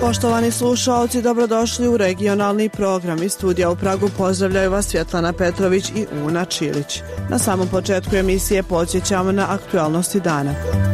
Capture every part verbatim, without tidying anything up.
Poštovani slušaoci, dobrodošli u regionalni program. Iz studija u Pragu pozdravljaju vas Svjetlana Petrović i Una Čilić. Na samom početku emisije podsjećamo na aktualnosti dana.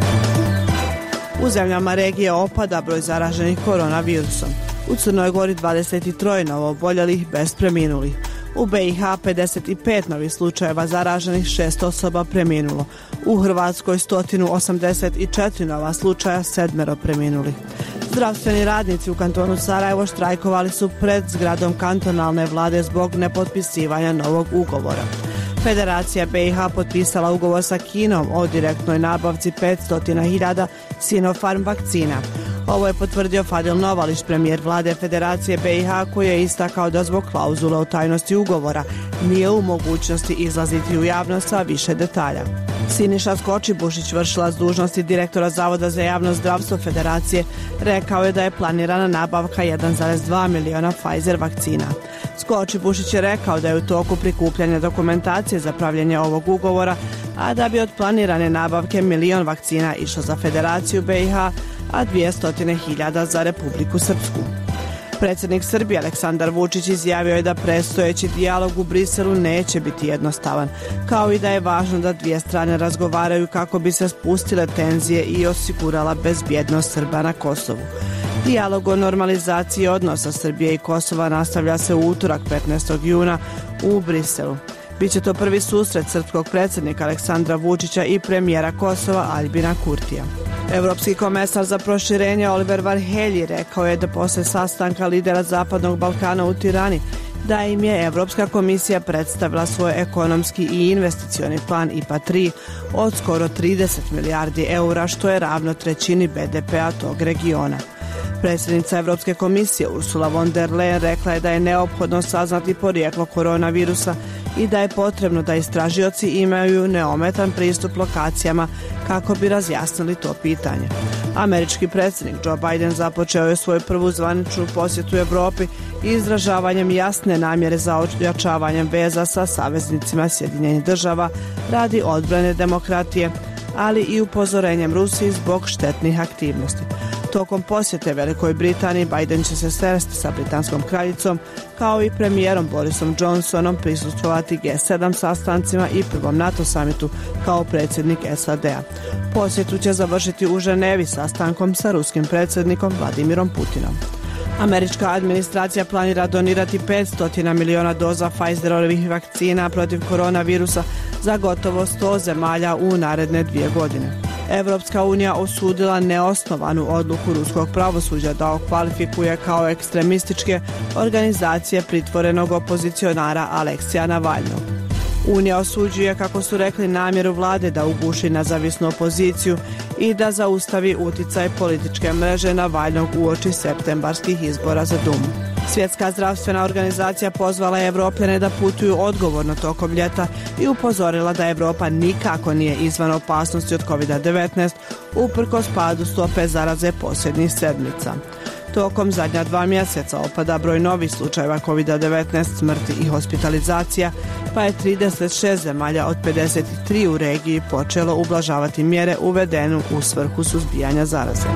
U zemljama regije opada broj zaraženih koronavirusom. U Crnoj Gori dvadeset tri novooboljelih bez preminulih. U B i H pedeset pet novih slučajeva zaraženih, šest osoba preminulo. U Hrvatskoj sto osamdeset četiri nova slučaja, sedmero preminulih. Zdravstveni radnici u kantonu Sarajevo štrajkovali su pred zgradom kantonalne vlade zbog nepotpisivanja novog ugovora. Federacija B i H potpisala ugovor sa Kinom o direktnoj nabavci petsto hiljada Sinopharm vakcina. Ovo je potvrdio Fadil Novalić, premijer vlade Federacije B i H, koji je istakao da zbog klauzule o tajnosti ugovora nije u mogućnosti izlaziti u javnost sa više detalja. Siniša Skočibušić, vršilac dužnosti direktora Zavoda za javno zdravstvo Federacije, rekao je da je planirana nabavka jedan zarez dva miliona Pfizer vakcina. Skočibušić je rekao da je u toku prikupljanja dokumentacije za pravljenje ovog ugovora, a da bi od planirane nabavke milion vakcina išlo za Federaciju B i H, a dvjesto hiljada za Republiku Srpsku. Predsjednik Srbije Aleksandar Vučić izjavio je da predstojeći dijalog u Briselu neće biti jednostavan, kao i da je važno da dvije strane razgovaraju kako bi se spustile tenzije i osigurala bezbjednost Srba na Kosovu. Dijalog o normalizaciji odnosa Srbije i Kosova nastavlja se u utorak petnaestog juna u Briselu. Biće to prvi susret srpskog predsjednika Aleksandra Vučića i premijera Kosova Aljbina Kurtija. Europski komesar za proširenje Oliver Varhelyi rekao je da posle sastanka lidera Zapadnog Balkana u Tirani da im je Europska komisija predstavila svoj ekonomski i investicioni plan I P A tri od skoro trideset milijardi eura, što je ravno trećini B D P-a tog regiona. Predsjednica Europske komisije Ursula von der Leyen rekla je da je neophodno saznati porijeklo koronavirusa i da je potrebno da istražioci imaju neometan pristup lokacijama kako bi razjasnili to pitanje. Američki predsjednik Joe Biden započeo je svoju prvu zvaničnu posjetu Europi izražavanjem jasne namjere za ojačavanjem veza sa saveznicima Sjedinjenih država radi odbrane demokratije, ali i upozorenjem Rusiji zbog štetnih aktivnosti. Tokom posjete Velikoj Britaniji Biden će se sresti sa britanskom kraljicom kao i premijerom Borisom Johnsonom, prisustvovati G sedam sastancima i prvom NATO samitu kao predsjednik S A D-a. Posjetu će završiti u Ženevi sastankom sa ruskim predsjednikom Vladimirom Putinom. Američka administracija planira donirati petsto miliona doza Pfizerovih vakcina protiv koronavirusa za gotovo sto zemalja u naredne dvije godine. Evropska unija osudila neosnovanu odluku ruskog pravosuđa da okvalifikuje kao ekstremističke organizacije pritvorenog opozicionara Aleksija Navalnog. Unija osuđuje, kako su rekli, namjeru vlade da uguši nezavisnu opoziciju i da zaustavi uticaj političke mreže Navalnog uoči septembarskih izbora za Dumu. Svjetska zdravstvena organizacija pozvala je Evropljane da putuju odgovorno tokom ljeta i upozorila da Evropa nikako nije izvan opasnosti od kovid devetnaest uprkos padu stope zaraze posljednjih sedmica. Tokom zadnja dva mjeseca opada broj novih slučajeva kovid devetnaest, smrti i hospitalizacija, pa je trideset šest zemalja od pedeset tri u regiji počelo ublažavati mjere uvedenu u svrhu suzbijanja zaraze.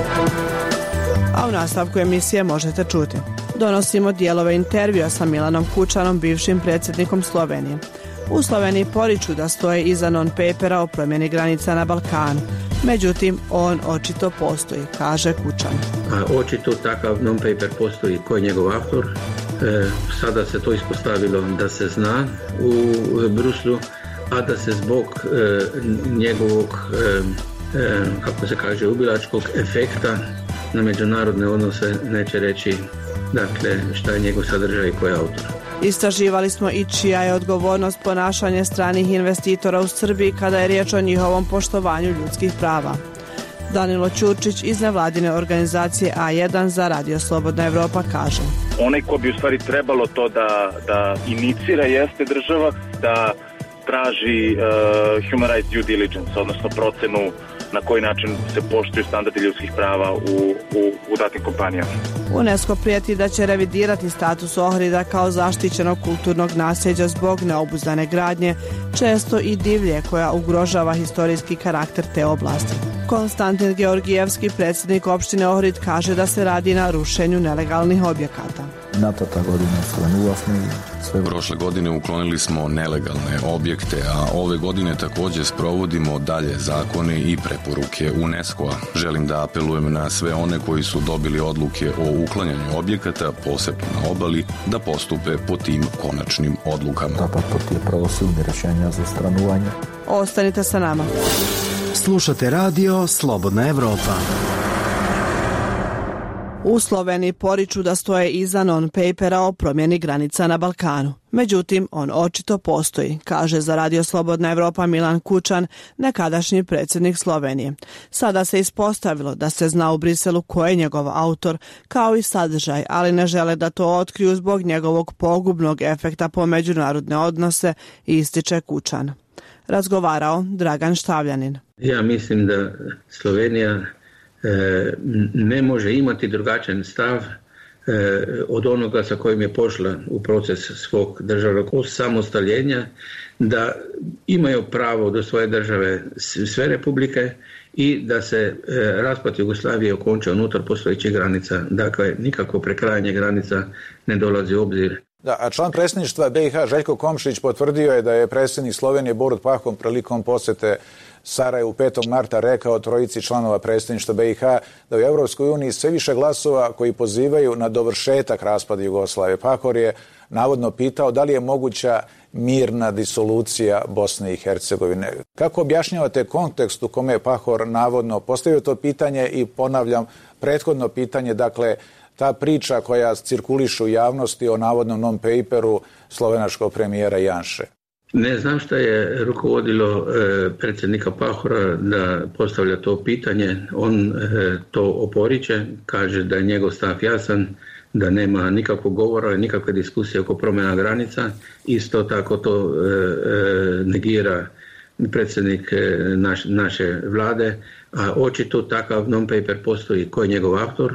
A u nastavku emisije možete čuti. Donosimo dijelove intervjua sa Milanom Kučanom, bivšim predsjednikom Slovenije. U Sloveniji poriču da stoje iza non-papera o promjeni granica na Balkanu. Međutim, on očito postoji, kaže Kučan. A očito takav non-paper postoji. Ko je njegov autor? E, sada se to ispostavilo da se zna u Bruslu, a da se zbog e, njegovog, e, e, kako se kaže, ubilačkog efekta na međunarodne odnose neće reći, dakle, šta je njegov sadržaj i ko je autor. Istraživali smo i čija je odgovornost ponašanje stranih investitora u Srbiji kada je riječ o njihovom poštovanju ljudskih prava. Danilo Ćurčić iz nevladine organizacije A jedan za Radio Slobodna Evropa kaže: onaj ko bi u stvari trebalo to da, da inicira jeste država, da traži uh, human rights due diligence, odnosno procenu na koji način se poštuju standardi ljudskih prava u, u, u datim kompanijama. UNESCO prijeti da će revidirati status Ohrida kao zaštićenog kulturnog nasljeđa zbog neobuzdane gradnje, često i divlje, koja ugrožava historijski karakter te oblasti. Konstantin Georgijevski, predsjednik opštine Ohrid, kaže da se radi na rušenju nelegalnih objekata. Prošle godine uklonili smo nelegalne objekte, a ove godine također sprovodimo dalje zakone i preporuke UNESCO-a. Želim da apelujem na sve one koji su dobili odluke o uklanjanju objekata, posebno na obali, da postupe po tim konačnim odlukama. Ostanite sa nama. Slušate radio Slobodna Evropa. U Sloveniji poriču da stoje iza non-papera o promjeni granica na Balkanu. Međutim, on očito postoji, kaže za radio Slobodna Evropa Milan Kučan, nekadašnji predsjednik Slovenije. Sada se ispostavilo da se zna u Briselu ko je njegov autor, kao i sadržaj, ali ne žele da to otkriju zbog njegovog pogubnog efekta po međunarodne odnose, ističe Kučan. Razgovarao Dragan Štavljanin. Ja mislim da Slovenija e, ne može imati drugačan stav e, od onoga sa kojim je pošla u proces svog državnog osamostaljenja, da imaju pravo do svoje države sve republike i da se e, raspad Jugoslavije okonča unutar postojećih granica. Dakle, nikako prekrajanje granica ne dolazi u obzir. Da, a član predsjedništva B i H Željko Komšić potvrdio je da je predsjednik Slovenije Borut Pahom prilikom posjete Sarajevu petog marta rekao trojici članova predsjedništva B i H da u Europskoj uniji sve više glasova koji pozivaju na dovršetak raspada Jugoslavije. Pahor je navodno pitao da li je moguća mirna disolucija Bosne i Hercegovine. Kako objašnjavate kontekst u kome je Pahor navodno postavio to pitanje i ponavljam prethodno pitanje, dakle ta priča koja cirkuliše u javnosti o navodnom non-paperu slovenačkog premijera Janše? Ne znam šta je rukovodilo e, predsjednika Pahora da postavlja to pitanje. On e, to oporiče, kaže da je njegov stav jasan, da nema nikakvog govora, nikakve diskusije oko promjena granica. Isto tako to e, e, negira predsjednik e, naš, naše vlade, a očito takav non-paper postoji. Ko je njegov autor?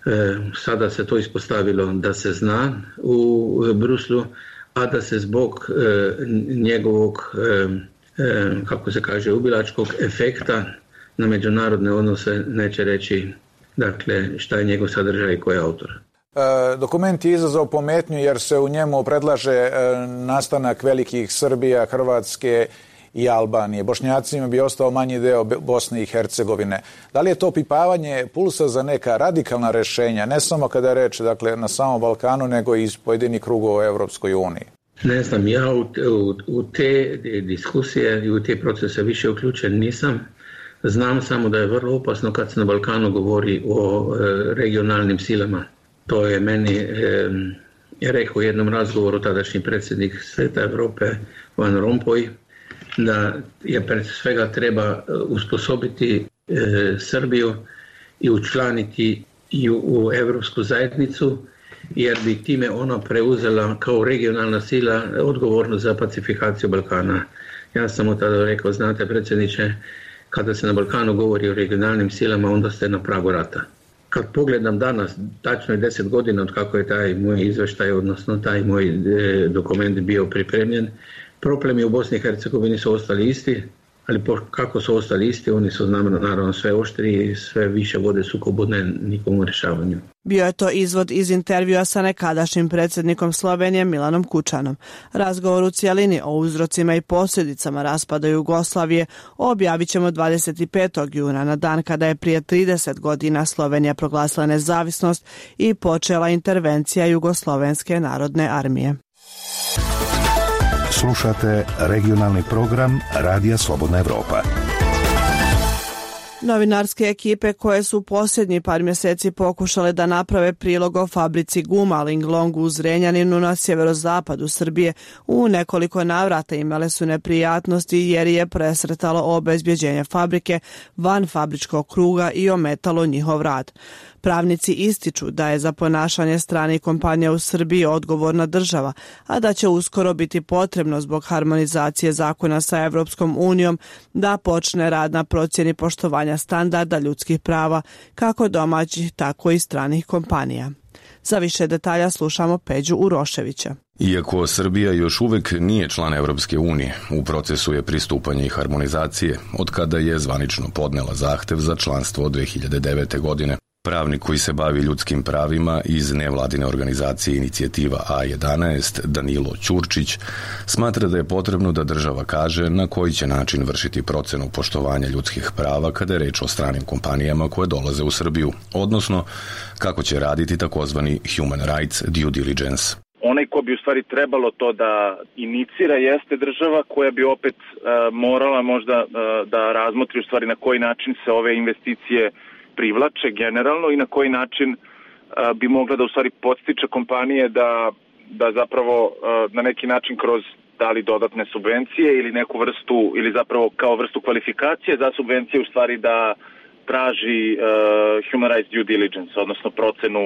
Sada se to ispostavilo da se zna u Bruslu, a da se zbog e, njegovog, e, e, kako se kaže, ubilačkog efekta na međunarodne odnose neće reći, dakle, šta je njegov sadržaj i ko je autor. E, dokument je izazvao pometnju jer se u njemu predlaže e, nastanak velikih Srbija, Hrvatske i Albanije. Bošnjacima bi ostao manji deo Bosne i Hercegovine. Da li je to pipavanje pulsa za neka radikalna rješenja, ne samo kada je reč, dakle, na samom Balkanu, nego i iz pojedinih krugova u Europskoj uniji? Ne znam, ja u, u, u te diskusije i u te procese više uključen nisam. Znam samo da je vrlo opasno kad se na Balkanu govori o e, regionalnim silama. To je meni e, je rekao u jednom razgovoru tadašnji predsjednik Sveta Evrope Van Rompuy, da je pred svega treba usposobiti e, Srbiju i učlaniti i u, u Europsku zajednicu, jer bi time ona preuzela kao regionalna sila odgovornost za pacifikaciju Balkana. Ja sam mu tada rekao, znate predsjedniče, kada se na Balkanu govori o regionalnim silama, onda ste na pragu rata. Kad pogledam danas, tačno je deset godina od kako je taj moj izveštaj, odnosno taj moj e, dokument bio pripremljen, problemi u Bosni i Hercegovini su ostali isti, ali kako su ostali isti, oni su naravno sve oštriji i sve više vode sukobu nikomu rješavanju. Bio je to izvod iz intervjua sa nekadašnjim predsjednikom Slovenije Milanom Kučanom. Razgovor u cijelini o uzrocima i posljedicama raspada Jugoslavije objavit ćemo dvadeset petog juna, na dan kada je prije trideset godina Slovenija proglasila nezavisnost i počela intervencija Jugoslovenske narodne armije. Slušate regionalni program Radija Slobodna Evropa. Novinarske ekipe koje su posljednji par mjeseci pokušale da naprave prilog o fabrici guma Linglong u Zrenjaninu na sjeverozapadu Srbije u nekoliko navrata imale su neprijatnosti jer je presretalo obezbjeđenje fabrike van fabričkog kruga i ometalo njihov rad. Pravnici ističu da je za ponašanje stranih kompanija u Srbiji odgovorna država, a da će uskoro biti potrebno zbog harmonizacije zakona sa Evropskom unijom da počne rad na procjeni poštovanja standarda ljudskih prava kako domaćih, tako i stranih kompanija. Za više detalja slušamo Peđu Uroševića. Iako Srbija još uvek nije član Evropske unije, u procesu je pristupanja i harmonizacije, od kada je zvanično podnela zahtev za članstvo od dve hiljade devete. godine. Pravnik koji se bavi ljudskim pravima iz nevladine organizacije Inicijativa A jedanaest, Danilo Ćurčić, smatra da je potrebno da država kaže na koji će način vršiti procenu poštovanja ljudskih prava kada je reč o stranim kompanijama koje dolaze u Srbiju, odnosno kako će raditi takozvani human rights due diligence. Onaj ko bi u stvari trebalo to da inicira jeste država koja bi opet uh, morala možda uh, da razmotri u stvari na koji način se ove investicije privlače generalno i na koji način uh, bi mogla da u stvari podstiče kompanije da, da zapravo uh, na neki način kroz da li dodatne subvencije ili neku vrstu ili zapravo kao vrstu kvalifikacije za subvencije u stvari da traži uh, human rights due diligence, odnosno procenu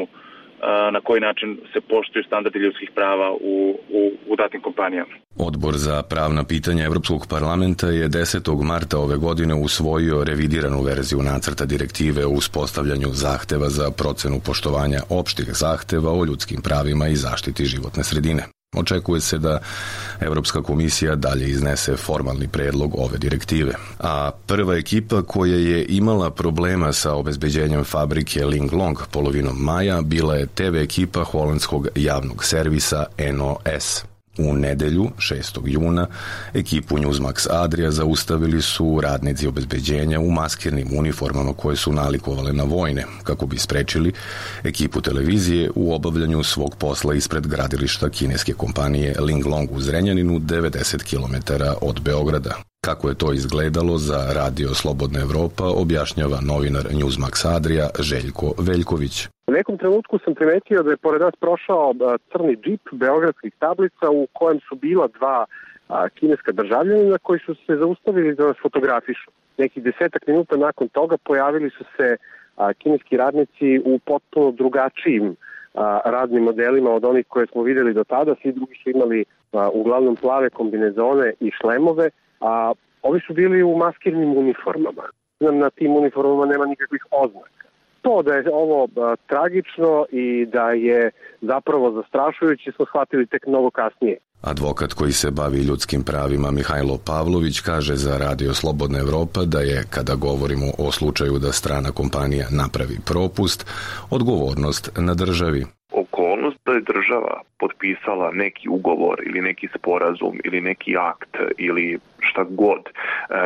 na koji način se poštuju standardi ljudskih prava u, u, u datim kompanijama. Odbor za pravna pitanja Evropskog parlamenta je desetog marta ove godine usvojio revidiranu verziju nacrta direktive o uspostavljanju zahteva za procenu poštovanja opštih zahteva o ljudskim pravima i zaštiti životne sredine. Očekuje se da Evropska komisija dalje iznese formalni predlog ove direktive. A prva ekipa koja je imala problema sa obezbeđenjem fabrike Linglong polovinom maja bila je te ve ekipa holandskog javnog servisa N O S. U nedelju, šestog juna, ekipu Newsmax Adria zaustavili su radnici obezbeđenja u maskirnim uniformama koje su nalikovale na vojne, kako bi sprečili ekipu televizije u obavljanju svog posla ispred gradilišta kineske kompanije Linglong u Zrenjaninu, devedeset kilometara od Beograda. Kako je to izgledalo za Radio Slobodna Evropa, objašnjava novinar Newsmax Adria Željko Veljković. U nekom trenutku sam primetio da je pored nas prošao crni džip beogradskih tablica u kojem su bila dva a, kineska državljanina koji su se zaustavili da nas fotografišu. Nekih desetak minuta nakon toga pojavili su se a, kineski radnici u potpuno drugačijim a, radnim modelima od onih koje smo videli do tada. Svi drugi su imali a, uglavnom plave kombinezone i šlemove, a ovi su bili u maskirnim uniformama. Na tim uniformama nema nikakvih oznaka. To da je ovo a, tragično i da je zapravo zastrašujuće smo shvatili tek mnogo kasnije. Advokat koji se bavi ljudskim pravima Mihajlo Pavlović kaže za Radio Slobodna Evropa da je, kada govorimo o slučaju da strana kompanija napravi propust, odgovornost na državi. Okolnost da je država potpisala neki ugovor ili neki sporazum ili neki akt ili šta god e,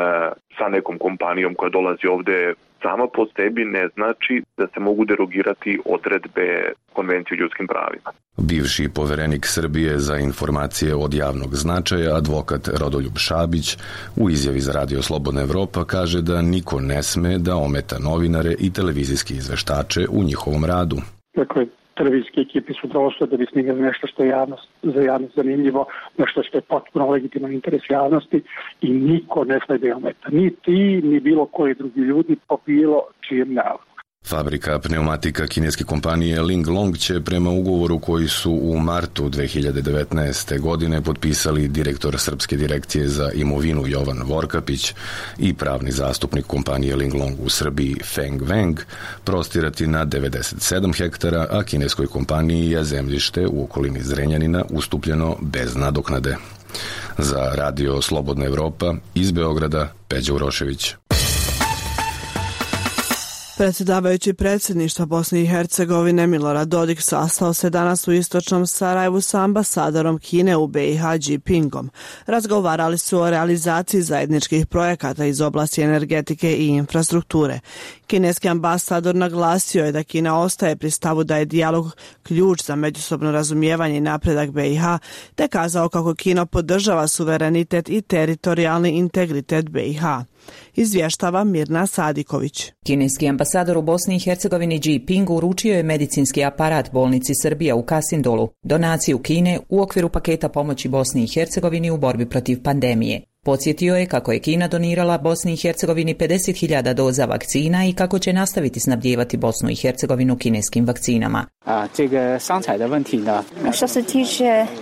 sa nekom kompanijom koja dolazi ovde sama po sebi ne znači da se mogu derogirati odredbe Konvencije o ljudskim pravima. Bivši poverenik Srbije za informacije od javnog značaja, advokat Rodoljub Šabić, u izjavi za Radio Slobodna Evropa kaže da niko ne sme da ometa novinare i televizijske izveštače u njihovom radu. Dakle, televizijske ekipe su došle da bi snimili nešto što je javnost, za javnost zanimljivo, nešto što je potpuno legitiman interes javnosti i niko ne sme da je ometa. Ni ti, ni bilo koji drugi ljudi po bilo čijem nalogu. Fabrika pneumatika kineske kompanije Linglong će prema ugovoru koji su u martu dve hiljade devetnaeste. godine potpisali direktor Srpske direkcije za imovinu Jovan Vorkapić i pravni zastupnik kompanije Linglong u Srbiji Feng Weng prostirati na devedeset sedam hektara, a kineskoj kompaniji je zemljište u okolini Zrenjanina ustupljeno bez nadoknade. Za Radio Slobodna Evropa iz Beograda Peđa Urošević. Predsjedavajući predsjedništva Bosne i Hercegovine Milorad Dodik sastao se danas u istočnom Sarajevu sa ambasadorom Kine u be i ha Jinpingom. Razgovarali su o realizaciji zajedničkih projekata iz oblasti energetike i infrastrukture. Kineski ambasador naglasio je da Kina ostaje pri stavu da je dijalog ključ za međusobno razumijevanje i napredak be i ha, te kazao kako Kina podržava suverenitet i teritorijalni integritet be i ha. Izvještava Mirna Sadiković. Kineski ambasador u Bosni i Hercegovini Xi Ping uručio je medicinski aparat bolnici Srbija u Kasindolu, donaciju Kine u okviru paketa pomoći Bosni i Hercegovini u borbi protiv pandemije. Podsjetio je kako je Kina donirala Bosni i Hercegovini pedeset hiljada doza vakcina i kako će nastaviti snabdijevati Bosnu i Hercegovinu kineskim vakcinama. Što se tiče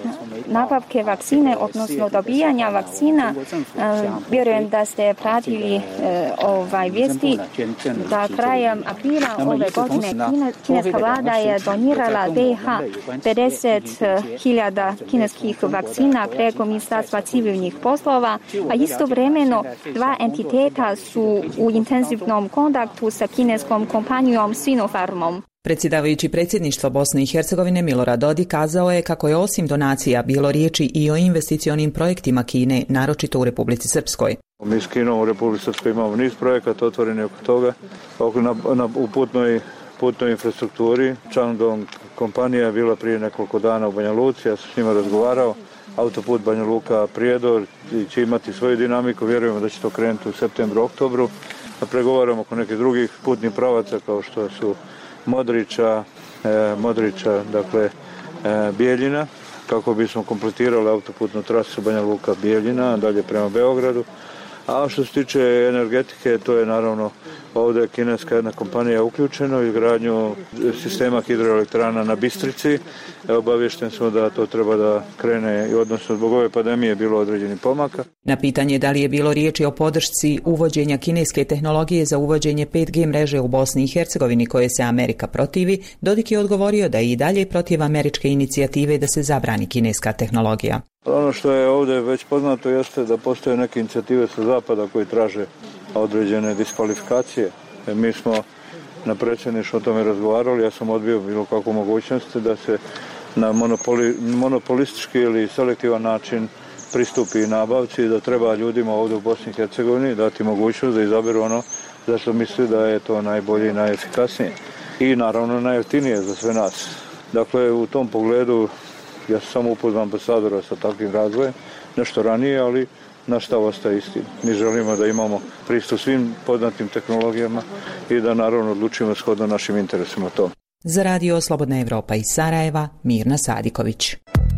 nabavke vakcine, odnosno dobijanja vakcina. Vjerujem da ste pratili ovaj vijesti da krajem aprila ove godine kineska vlada je donirala B i H pedeset hiljada kineskih vakcina preko Ministarstva civilnih poslova, a istovremeno dva entiteta su u intenzivnom kontaktu sa kineskom kompanijom Sinopharmom. Predsjedavajući predsjedništva Bosne i Hercegovine Milorad Dodik kazao je kako je osim donacija bilo riječi i o investicionim projektima Kine, naročito u Republici Srpskoj. Mi s Kinom u Republici Srpskoj imamo niz projekata otvoreni oko toga, oko na, na, u putnoj, putnoj infrastrukturi. Shandong kompanija je bila prije nekoliko dana u Banja Luci, ja sam s njima razgovarao. Autoput Banja Luka Prijedor će imati svoju dinamiku, vjerujemo da će to krenuti u septembru, oktobru. A pregovaramo oko nekih drugih putnih pravaca kao što su Modrića, e, Modrića, dakle e, Bijeljina, kako bismo kompletirali autoputnu trasu Banja Luka Bijeljina, dalje prema Beogradu. A što se tiče energetike, to je naravno ovdje kineska jedna kompanija uključena u izgradnju sistema hidroelektrana na Bistrici. Obavješten smo da to treba da krene, odnosno zbog ove pandemije je bilo određenih pomaka. Na pitanje da li je bilo riječi o podršci uvođenja kineske tehnologije za uvođenje pet G mreže u Bosni i Hercegovini koje se Amerika protivi, Dodik je odgovorio da je i dalje protiv američke inicijative da se zabrani kineska tehnologija. Ono što je ovdje već poznato jeste da postoje neke inicijative sa zapada koji traže određene diskvalifikacije. Mi smo na predsjedništvu o tome razgovarali, ja sam odbio bilo kakvu mogućnost da se na monopoli, monopolistički ili selektivan način pristupi nabavci, da treba ljudima ovdje u Bosni i Hercegovini dati mogućnost da izaberu ono za što misli da je to najbolje i najefikasnije. I naravno najjeftinije za sve nas. Dakle, u tom pogledu ja sam samo upoznam ambasadora sa takvim razvojem, nešto ranije, ali naš stav ostaje isti. Mi želimo da imamo pristup svim poznatim tehnologijama i da naravno odlučimo shodno našim interesima to. Za Radio Slobodna Evropa iz Sarajeva, Mirna Sadiković.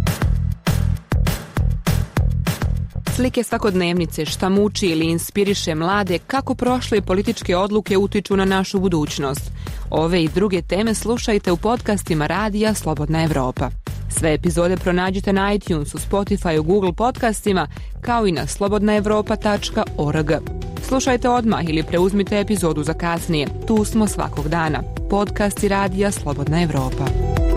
Slike svakodnevnice, šta muči ili inspiriše mlade, kako prošle političke odluke utiču na našu budućnost. Ove i druge teme slušajte u podcastima Radija Slobodna Evropa. Sve epizode pronađite na iTunesu, Spotify, Google podcastima, kao i na slobodna evropa tačka org. Slušajte odmah ili preuzmite epizodu za kasnije. Tu smo svakog dana. Podcasti Radija Slobodna Evropa.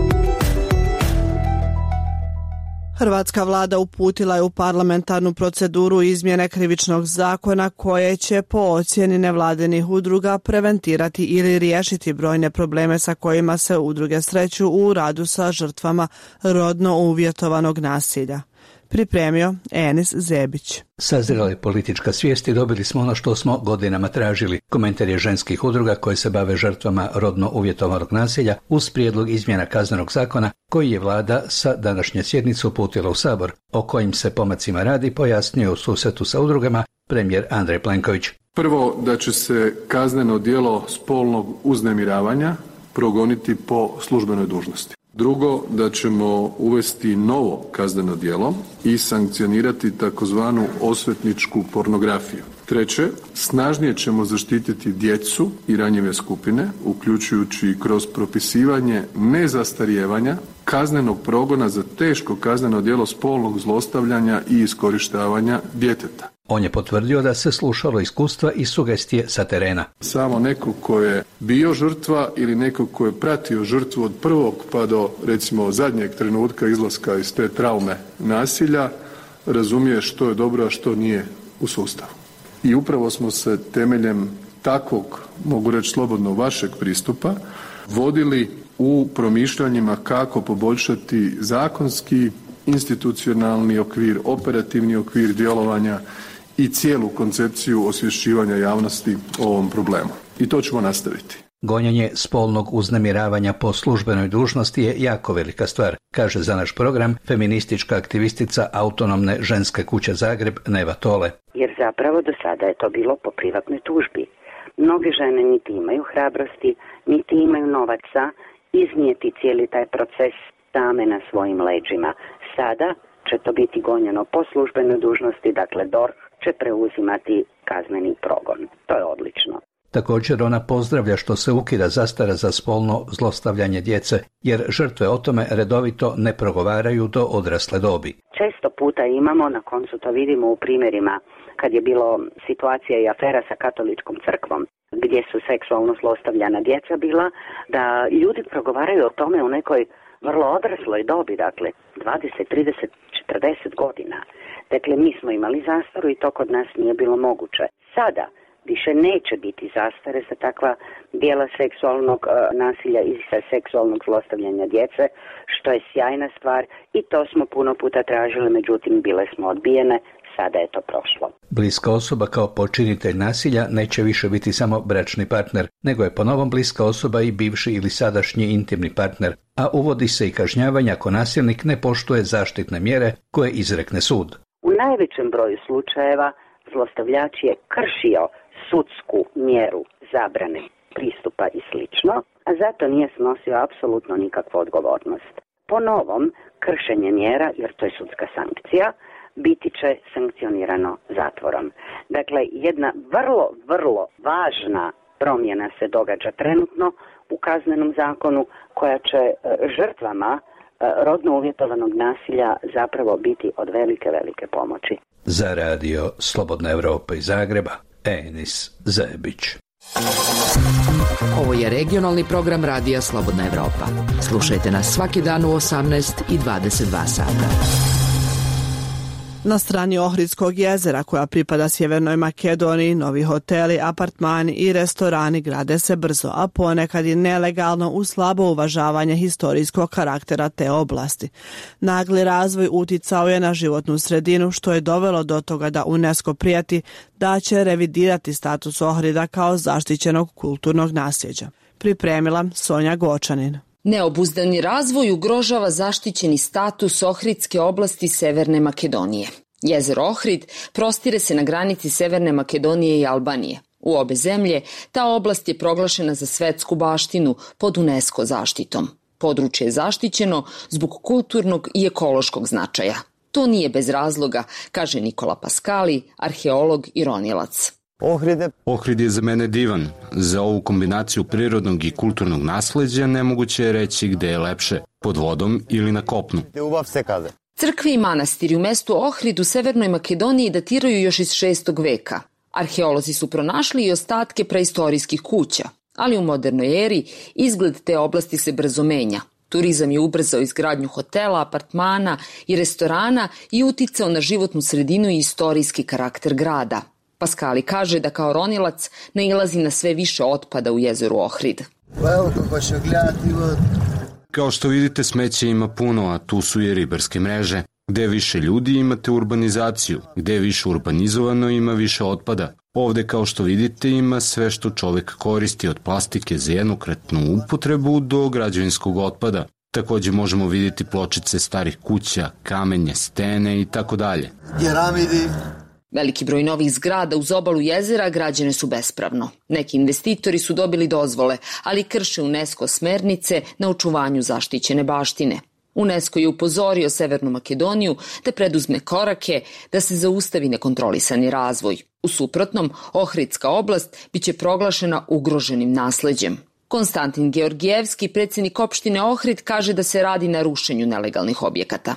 Hrvatska vlada uputila je u parlamentarnu proceduru izmjene krivičnog zakona koje će po ocjeni nevladinih udruga preventirati ili riješiti brojne probleme sa kojima se udruge sreću u radu sa žrtvama rodno uvjetovanog nasilja. Pripremio Enis Zebić. Sazrela je politička svijest i dobili smo ono što smo godinama tražili. Komentar je ženskih udruga koje se bave žrtvama rodno uvjetovanog nasilja uz prijedlog izmjena kaznenog zakona koji je vlada sa današnje sjednice uputila u Sabor. O kojim se pomacima radi pojasnio u susretu sa udrugama premijer Andrej Plenković. Prvo, da će se kazneno djelo spolnog uznemiravanja progoniti po službenoj dužnosti. Drugo, da ćemo uvesti novo kazneno djelo i sankcionirati takozvanu osvetničku pornografiju. Treće, snažnije ćemo zaštititi djecu i ranjive skupine, uključujući kroz propisivanje nezastarijevanja kaznenog progona za teško kazneno djelo spolnog zlostavljanja i iskorištavanja djeteta. On je potvrdio da se slušalo iskustva i sugestije sa terena. Samo neko ko je bio žrtva ili neko ko je pratio žrtvu od prvog pa do recimo zadnjeg trenutka izlaska iz te traume nasilja razumije što je dobro, a što nije u sustavu. I upravo smo se temeljem takvog, mogu reći slobodno, vašeg pristupa vodili u promišljanjima kako poboljšati zakonski, institucionalni okvir, operativni okvir djelovanja i cijelu koncepciju osvješćivanja javnosti o ovom problemu. I to ćemo nastaviti. Gonjenje spolnog uznemiravanja po službenoj dužnosti je jako velika stvar, kaže za naš program feministička aktivistica Autonomne ženske kuće Zagreb Neva Tole. Jer zapravo do sada je to bilo po privatnoj tužbi. Mnoge žene niti imaju hrabrosti, niti imaju novaca iznijeti cijeli taj proces same na svojim leđima. Sada će to biti gonjeno po službenoj dužnosti, dakle D O R H će preuzimati kazneni progon. To je odlično. Također ona pozdravlja što se ukida zastara za spolno zlostavljanje djece, jer žrtve o tome redovito ne progovaraju do odrasle dobi. Često puta imamo, na koncu to vidimo u primjerima kad je bilo situacija i afera sa katoličkom crkvom, gdje su seksualno zlostavljana djeca bila, da ljudi progovaraju o tome u nekoj vrlo odrasloj dobi, dakle dvadeset, trideset, četrdeset godina. Dakle, mi smo imali zastaru i to kod nas nije bilo moguće. Sada više neće biti zastare za takva djela seksualnog uh, nasilja i za seksualnog zlostavljanja djece, što je sjajna stvar i to smo puno puta tražili, međutim bile smo odbijene, sada je to prošlo. Bliska osoba kao počinitelj nasilja neće više biti samo bračni partner, nego je po novom bliska osoba i bivši ili sadašnji intimni partner, a uvodi se i kažnjavanje ako nasilnik ne poštuje zaštitne mjere koje izrekne sud. U najvećem broju slučajeva zlostavljač je kršio sudsku mjeru zabrane pristupa i slično, a zato nije snosio apsolutno nikakvu odgovornost. Po novom, kršenje mjera, jer to je sudska sankcija, biti će sankcionirano zatvorom. Dakle, jedna vrlo, vrlo važna promjena se događa trenutno u kaznenom zakonu koja će žrtvama rodno uvjetovanog nasilja zapravo biti od velike, velike pomoći. Za radio Slobodna Evropa iz Zagreba, Enis Zebić. Ovo je regionalni program radija Slobodna Evropa. Slušajte nas svaki dan u osamnaest i dvadeset dva sata. Na strani Ohridskog jezera, koja pripada Sjevernoj Makedoniji, novi hoteli, apartmani i restorani grade se brzo, a ponekad i nelegalno uz slabo uvažavanje historijskog karaktera te oblasti. Nagli razvoj uticao je na životnu sredinu, što je dovelo do toga da UNESCO prijeti da će revidirati status Ohrida kao zaštićenog kulturnog nasljeđa. Pripremila Sonja Gočanin. Neobuzdani razvoj ugrožava zaštićeni status Ohridske oblasti Severne Makedonije. Jezero Ohrid prostire se na granici Severne Makedonije i Albanije. U obe zemlje ta oblast je proglašena za svetsku baštinu pod UNESCO zaštitom. Područje je zaštićeno zbog kulturnog i ekološkog značaja. To nije bez razloga, kaže Nikola Paskali, arheolog i ronilac. Ohrid je za mene divan. Za ovu kombinaciju prirodnog i kulturnog nasleđa nemoguće je reći gde je lepše, pod vodom ili na kopnu. Crkve i manastiri u mestu Ohrid u Severnoj Makedoniji datiraju još iz šestog veka. Arheolozi su pronašli i ostatke preistorijskih kuća, ali u modernoj eri izgled te oblasti se brzo menja. Turizam je ubrzao izgradnju hotela, apartmana i restorana i uticao na životnu sredinu i istorijski karakter grada. Paskali kaže da kao ronilac nailazi na sve više otpada u jezeru Ohrid. Kao što vidite, smeća ima puno, a tu su i ribarske mreže. Gde više ljudi imate urbanizaciju, gde je više urbanizovano ima više otpada. Ovde, kao što vidite, ima sve što čovek koristi, od plastike za jednokratnu upotrebu do građevinskog otpada. Takođe možemo vidjeti pločice starih kuća, kamenje, stene i tako dalje. Veliki broj novih zgrada uz obalu jezera građene su bespravno. Neki investitori su dobili dozvole, ali krše UNESCO smernice na očuvanju zaštićene baštine. UNESCO je upozorio Severnu Makedoniju da preduzme korake da se zaustavi nekontrolisani razvoj. U suprotnom, Ohridska oblast biće proglašena ugroženim nasleđem. Konstantin Georgijevski, predsjednik opštine Ohrid, kaže da se radi na rušenju nelegalnih objekata.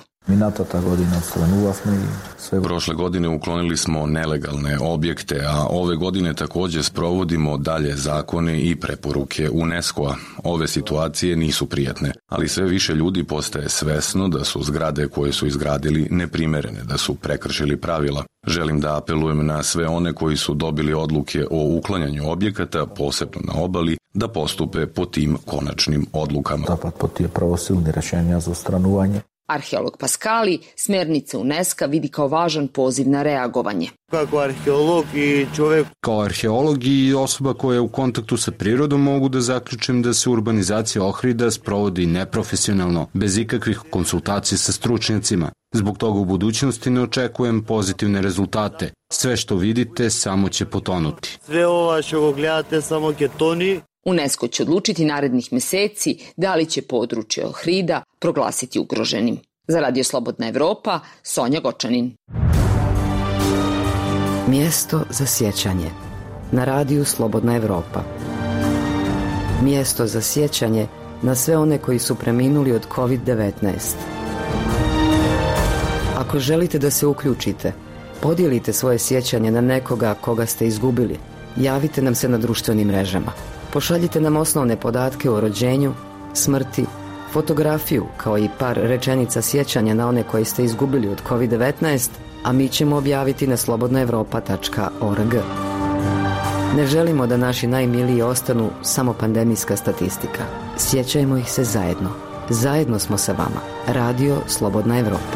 Prošle godine uklonili smo nelegalne objekte, a ove godine također sprovodimo dalje zakone i preporuke UNESCO-a. Ove situacije nisu prijatne, ali sve više ljudi postaje svesno da su zgrade koje su izgradili neprimerene, da su prekršili pravila. Želim da apelujem na sve one koji su dobili odluke o uklanjanju objekata, posebno na obali, da postupe po tim konačnim odlukama. Arheolog Paskali smernice UNESCO vidi kao važan poziv na reagovanje. Kao arheolog i osoba koja je u kontaktu sa prirodom mogu da zaključim da se urbanizacija Ohrida sprovodi neprofesionalno, bez ikakvih konsultacija sa stručnjacima. Zbog toga u budućnosti ne očekujem pozitivne rezultate. Sve što vidite samo će potonuti. Sve ovo što gledate samo će toni. UNESCO će odlučiti narednih meseci da li će područje Ohrida proglasiti ugroženim. Za Radio Slobodna Evropa, Sonja Gočanin. Mjesto za sjećanje. na radiju Slobodna Evropa. Mjesto za sjećanje na sve one koji su preminuli od kovid devetnaest. Ako želite da se uključite, podijelite svoje sjećanje na nekoga koga ste izgubili. Javite nam se na društvenim mrežama. Pošaljite nam osnovne podatke o rođenju, smrti, fotografiju kao i par rečenica sjećanja na one koje ste izgubili od kovid devetnaest, a mi ćemo objaviti na slobodna evropa tačka org. Ne želimo da naši najmiliji ostanu samo pandemijska statistika. Sjećajmo ih se zajedno. Zajedno smo sa vama. Radio Slobodna Evropa.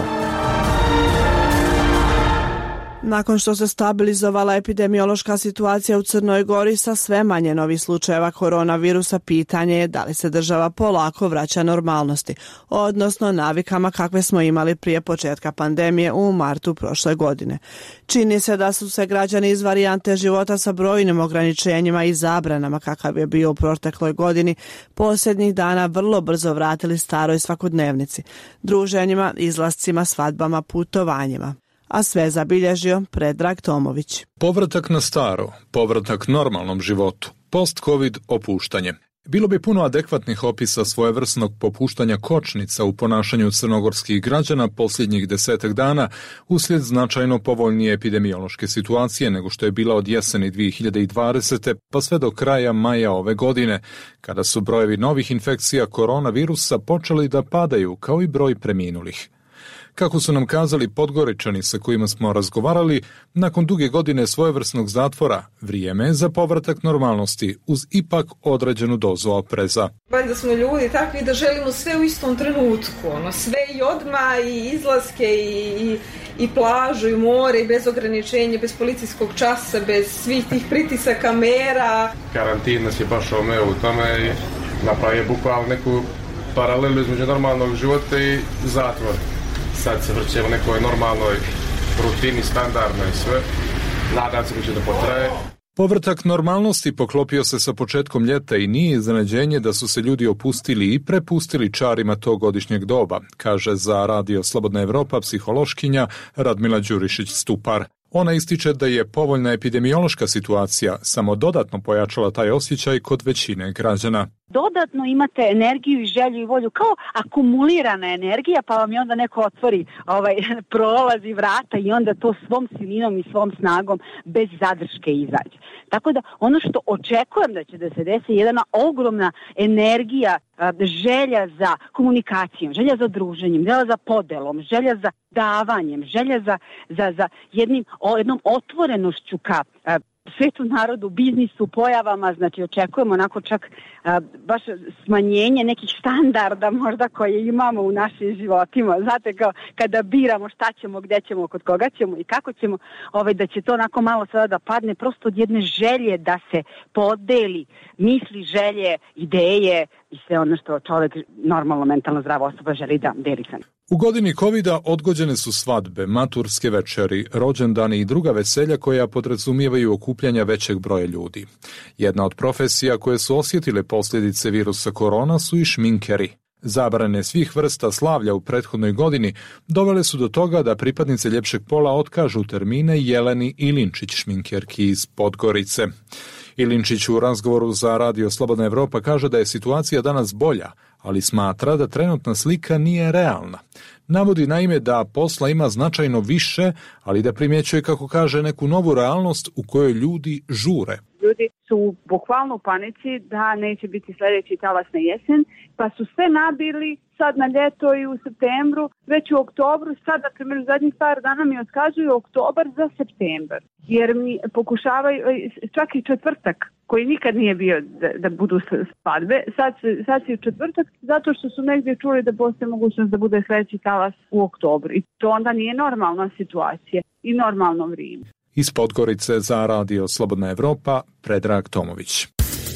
Nakon što se stabilizovala epidemiološka situacija u Crnoj Gori sa sve manje novih slučajeva koronavirusa, pitanje je da li se država polako vraća normalnosti, odnosno navikama kakve smo imali prije početka pandemije u martu prošle godine. Čini se da su se građani iz varijante života sa brojnim ograničenjima i zabranama kakav je bio u protekloj godini posljednjih dana vrlo brzo vratili staroj svakodnevnici, druženjima, izlascima, svadbama, putovanjima. A sve zabilježio Predrag Tomović. Povratak na staro, povratak normalnom životu, post-covid opuštanje. Bilo bi puno adekvatnih opisa svojevrsnog popuštanja kočnica u ponašanju crnogorskih građana posljednjih desetak dana uslijed značajno povoljnije epidemiološke situacije nego što je bila od jeseni dvije hiljade dvadesete pa sve do kraja maja ove godine, kada su brojevi novih infekcija koronavirusa počeli da padaju kao i broj preminulih. Kako su nam kazali Podgoričani sa kojima smo razgovarali, nakon duge godine svojevrsnog zatvora, vrijeme je za povratak normalnosti uz ipak određenu dozu opreza. Valjda smo ljudi takvi da želimo sve u istom trenutku, ono, sve i odma i izlaske i, i, i plažu i more i bez ograničenja, bez policijskog časa, bez svih tih pritisaka, mera. Karantin nas je baš omeo u tome i napravio bukvalno neku paralelu između normalnog života i zatvora. Sad se vrćemo nekoj normalnoj rutini, standardnoj sve. Nadam se da će da potraje. Povratak normalnosti poklopio se sa početkom ljeta i nije iznenađenje da su se ljudi opustili i prepustili čarima tog godišnjeg doba, kaže za Radio Slobodna Evropa psihološkinja Radmila Đurišić-Stupar. Ona ističe da je povoljna epidemiološka situacija samo dodatno pojačala taj osjećaj kod većine građana. Dodatno imate energiju i želju i volju, kao akumulirana energija, pa vam je onda neko otvori ovaj, prolazi vrata i onda to svom silinom i svom snagom bez zadrške izađe. Tako da ono što očekujem da će da se desi je jedna ogromna energija, želja za komunikacijom, želja za druženjem, želja za podelom, želja za davanjem, želja za, za, za jednim, jednom otvorenošću ka svetu narodu, biznisu, pojavama, znači očekujemo onako čak a, baš smanjenje nekih standarda možda koje imamo u našim životima. Znate, kao kada biramo šta ćemo, gdje ćemo, kod koga ćemo i kako ćemo, ovaj, da će to onako malo sada da padne prosto od jedne želje da se podeli misli, želje, ideje i sve ono što čovjek normalno mentalno zdrava osoba želi da deli sa njim. U godini kovida odgođene su svadbe, maturske večeri, rođendani i druga veselja koja podrazumijevaju okupljanja većeg broja ljudi. Jedna od profesija koje su osjetile posljedice virusa korona su i šminkeri. Zabrane svih vrsta slavlja u prethodnoj godini dovele su do toga da pripadnice ljepšeg pola otkažu termine Jeleni Ilinčić, šminkerki iz Podgorice. Ilinčić u razgovoru za Radio Slobodna Evropa kaže da je situacija danas bolja, ali smatra da trenutna slika nije realna. Navodi naime da posla ima značajno više, ali da primjećuje, kako kaže, neku novu realnost u kojoj ljudi žure. Ljudi su bukvalno u panici da neće biti sljedeći talas na jesen, pa su sve nabili sad na ljeto i u septembru, već u oktobru, sad, na primjer, zadnjih par dana mi otkazuju oktobar za septembar, jer mi pokušavaju, čak i četvrtak, koji nikad nije bio da, da budu svadbe, sad, sad si u četvrtak, zato što su negdje čuli da postoji mogućnost da bude sljedeći talas u oktobru. I to onda nije normalna situacija i normalno vrijeme. Iz Podgorice za Radio Slobodna Evropa, Predrag Tomović.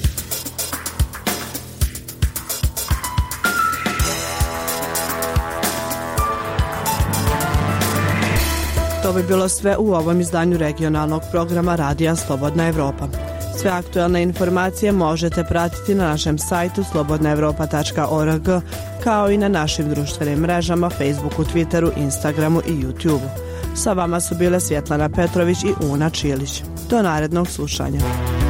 To bi bilo sve u ovom izdanju regionalnog programa Radija Slobodna Evropa. Sve aktualne informacije možete pratiti na našem sajtu slobodna evropa tačka org, kao i na našim društvenim mrežama Facebooku, Twitteru, Instagramu i YouTubeu. Sa vama su bile Svjetlana Petrović i Una Čilić. Do narednog slušanja.